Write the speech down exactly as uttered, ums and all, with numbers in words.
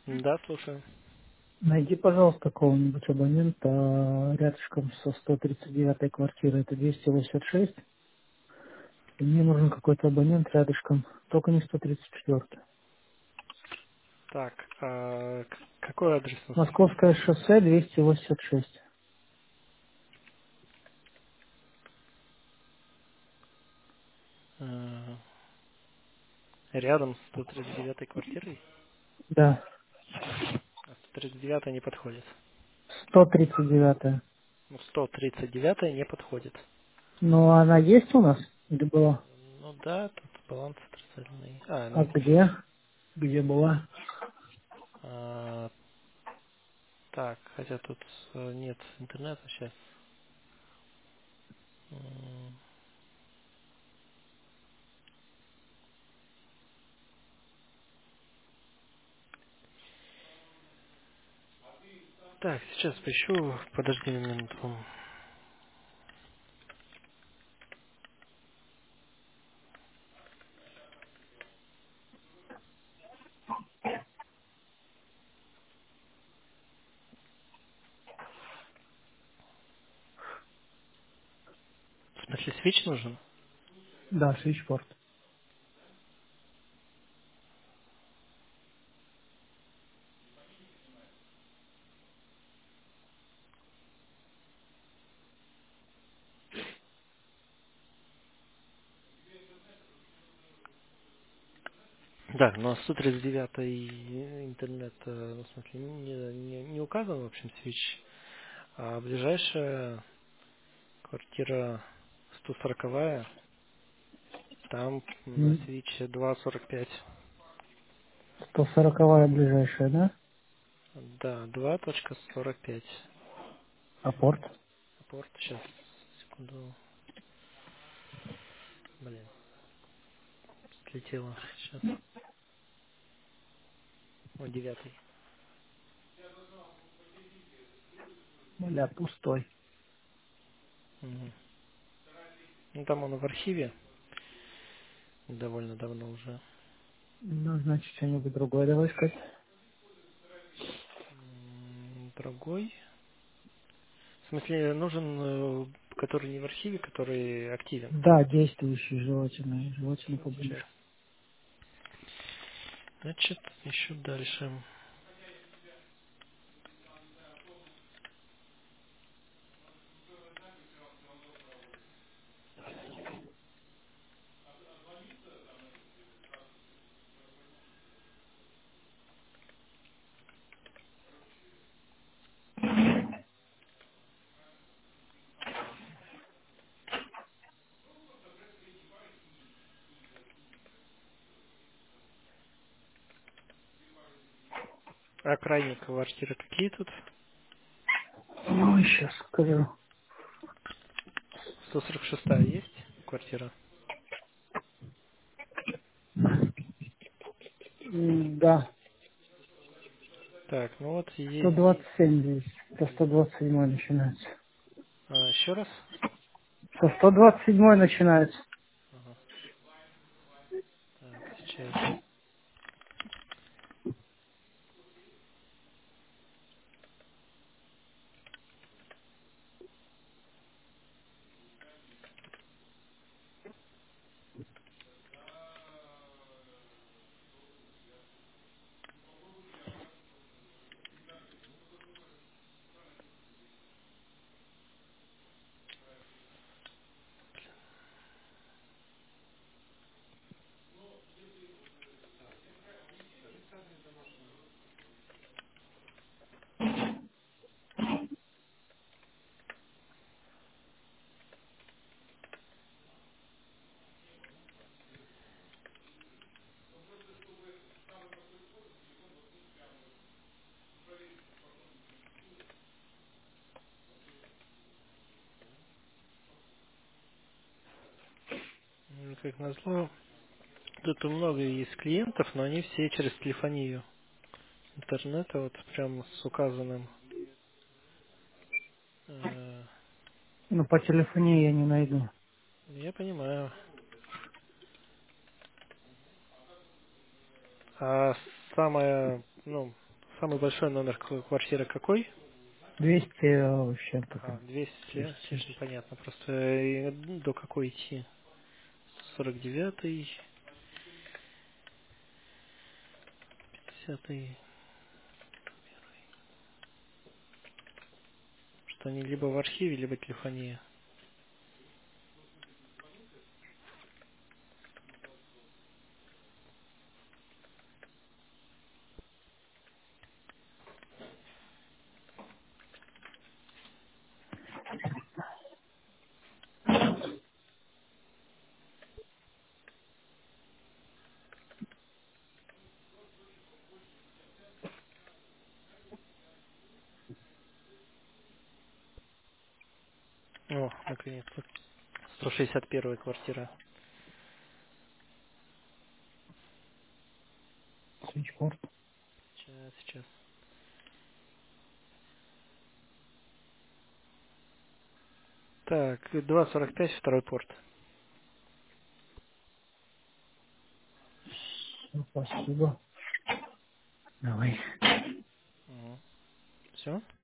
Да, слушаю. Найди, пожалуйста, какого-нибудь абонента рядышком со сто тридцать девятой квартиры. Это двести восемьдесят шесть. И мне нужен какой-то абонент рядышком. Только не сто тридцать четыре. Так, а к- какой адрес у нас? Московское шоссе двести восемьдесят шесть. Э, Рядом с сто тридцать девятой квартирой? Да, А сто тридцать девятая не подходит. сто тридцать девятая. Ну, сто тридцать девятая не подходит. Но она есть у нас? Или была? Ну да, тут баланс отрицательный. А, А ну, где? Где была? а, так, хотя тут э, нет интернета сейчас. М, Так, сейчас поищу. Подожди минуту. В смысле, свич нужен? Да, Свичпорт. Да, но сто тридцать девятый интернет, э, в смысле, не, не, не указан, в общем, свич. А ближайшая квартира сто сороковая, там на М, свиче два сорок пять. сто сороковая ближайшая, да? Да, два точка сорок пять. Апорт. Порт, сейчас, секунду. Блин, слетело. Сейчас. О, девятый. Бля, пустой. Мгм. Ну, там он в архиве довольно давно уже. Ну, значит, что-нибудь другое давай искать. М, Другой. В смысле, нужен, э, который не в архиве, который активен. Да, действующий желательно. и Желательно Сейчас. поближе. Значит, еще дальше. А крайние квартиры какие тут? Ну, сейчас скажу. сто сорок шестая есть квартира? М, Да, Так, ну вот сто есть. двадцать семь здесь. Со сто двадцать семь начинается. А, еще раз? Со сто двадцать семь начинается. Ага. Так, сейчас. Ну, как назло, тут много есть клиентов, но они все через телефонию. Интернета вот прям с указанным. э, Но по телефоне я не найду. Я понимаю. А самое, ну, самый большой номер к- квартиры какой? двести э, с чем-то Ага, там. двести, двести слишком семьдесят. понятно. Просто э, до какой идти? сорок девятый, пятидесятый. Что они либо в архиве, либо телефония. О, наконец-то. сто шестьдесят первая квартира. Свитчборд. Сейчас, сейчас. Так, два сорок пять, второй порт. Всё, спасибо. Давай. Все?